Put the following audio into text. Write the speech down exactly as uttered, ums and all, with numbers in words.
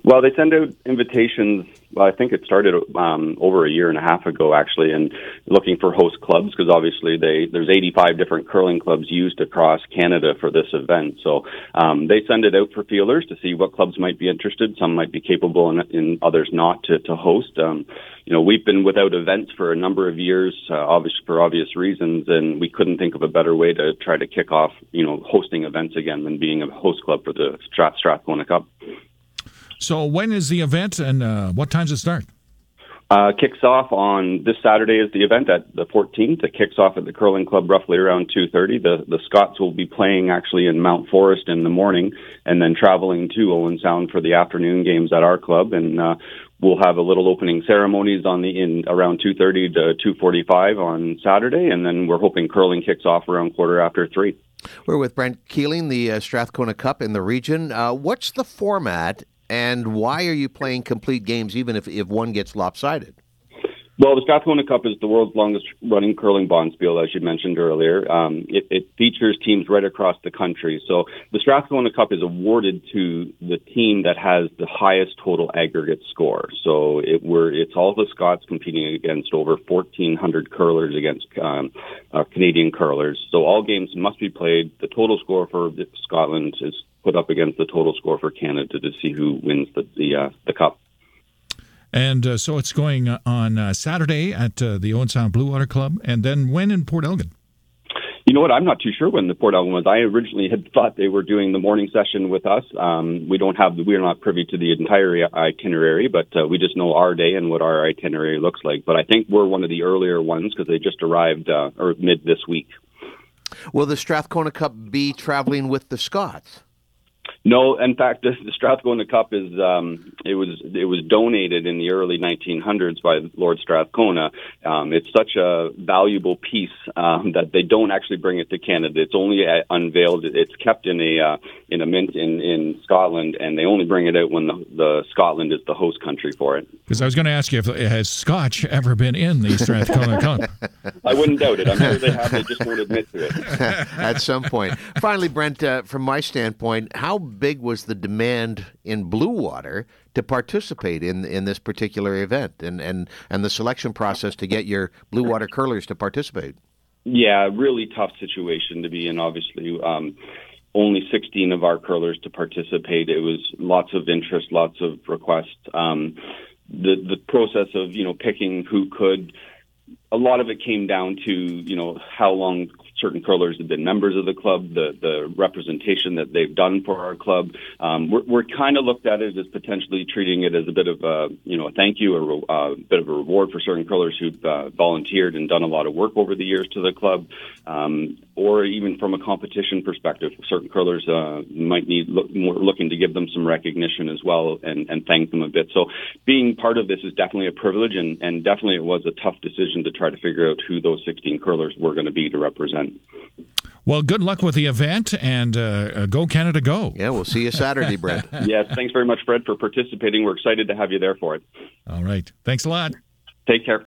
Well, they send out invitations. Well, I think it started um, over a year and a half ago, actually, and looking for host clubs because obviously they there's eighty-five different curling clubs used across Canada for this event. So um, they send it out for feelers to see what clubs might be interested. Some might be capable, and, and others not to, to host. Um, you know, we've been without events for a number of years, uh, obviously for obvious reasons, and we couldn't think of a better way to try to kick off, you know, hosting events again than being a host club for the Strath Strathcona Cup. So when is the event, and uh, what time does it start? Uh, kicks off on this Saturday is the event at the fourteenth. It kicks off at the Curling Club roughly around two thirty. The the Scots will be playing actually in Mount Forest in the morning and then traveling to Owen Sound for the afternoon games at our club. And uh, we'll have a little opening ceremonies on the in around two thirty to two forty-five on Saturday. And then we're hoping curling kicks off around quarter after three. We're with Brent Keeling, the uh, Strathcona Cup in the region. Uh, what's the format? And why are you playing complete games even if, if one gets lopsided? Well, the Strathcona Cup is the world's longest-running curling bonspiel, as you mentioned earlier. Um, it, it features teams right across the country. So the Strathcona Cup is awarded to the team that has the highest total aggregate score. So it, we're, it's all the Scots competing against over fourteen hundred curlers against um, uh, Canadian curlers. So all games must be played. The total score for Scotland is put up against the total score for Canada to see who wins the the, uh, the cup. And uh, so it's going on uh, Saturday at uh, the Owen Sound Blue Water Club, and then when in Port Elgin? You know what? I'm not too sure when the Port Elgin was. I originally had thought they were doing the morning session with us. Um, we don't have, we're not privy to the entire itinerary, but uh, we just know our day and what our itinerary looks like. But I think we're one of the earlier ones because they just arrived uh, or mid this week. Will the Strathcona Cup be traveling with the Scots? No, in fact, the, the Strathcona Cup is um, it was it was donated in the early nineteen hundreds by Lord Strathcona. Um, it's such a valuable piece um, that they don't actually bring it to Canada. It's only uh, unveiled. It's kept in a uh, in a mint in, in Scotland, and they only bring it out when the, the Scotland is the host country for it. Because I was going to ask you, if has Scotch ever been in the Strathcona Cup? I wouldn't doubt it. I'm sure they have. They just won't admit to it. At some point. Finally, Brent, uh, from my standpoint, how big was the demand in Blue Water to participate in in this particular event and, and, and the selection process to get your Blue Water curlers to participate? Yeah, really tough situation to be in, obviously. Um, only sixteen of our curlers to participate. It was lots of interest, lots of requests. Um, the, the process of, you know, picking who could, a lot of it came down to, you know, how long certain curlers have been members of the club, the the representation that they've done for our club. Um, we're we're kind of looked at it as potentially treating it as a bit of a, you know, a thank you, a uh, bit of a reward for certain curlers who've uh, volunteered and done a lot of work over the years to the club, um, or even from a competition perspective, certain curlers uh, might need look, more looking to give them some recognition as well and, and thank them a bit. So being part of this is definitely a privilege, and, and definitely it was a tough decision to try to figure out who those sixteen curlers were going to be to represent. Well, good luck with the event, and uh, go Canada, go. Yeah, we'll see you Saturday, Brent. Yes, thanks very much, Fred, for participating. We're excited to have you there for it. All right. Thanks a lot. Take care.